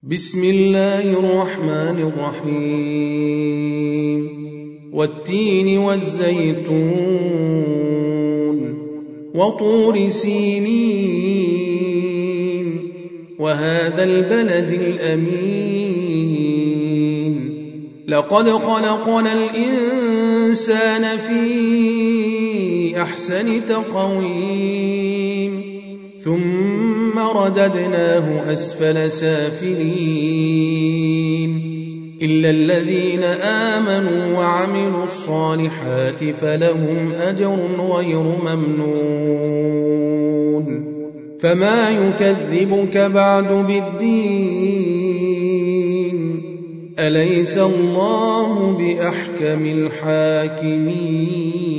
بسم الله الرحمن الرحيم والتين والزيتون وطور سينين وهذا البلد الأمين لقد خلقنا الإنسان في أحسن تقويم ثم رددناه أسفل سافلين إلا الذين آمنوا وعملوا الصالحات فلهم أجر غير ممنون فما يكذبك بعد بالدين أليس الله بأحكم الحاكمين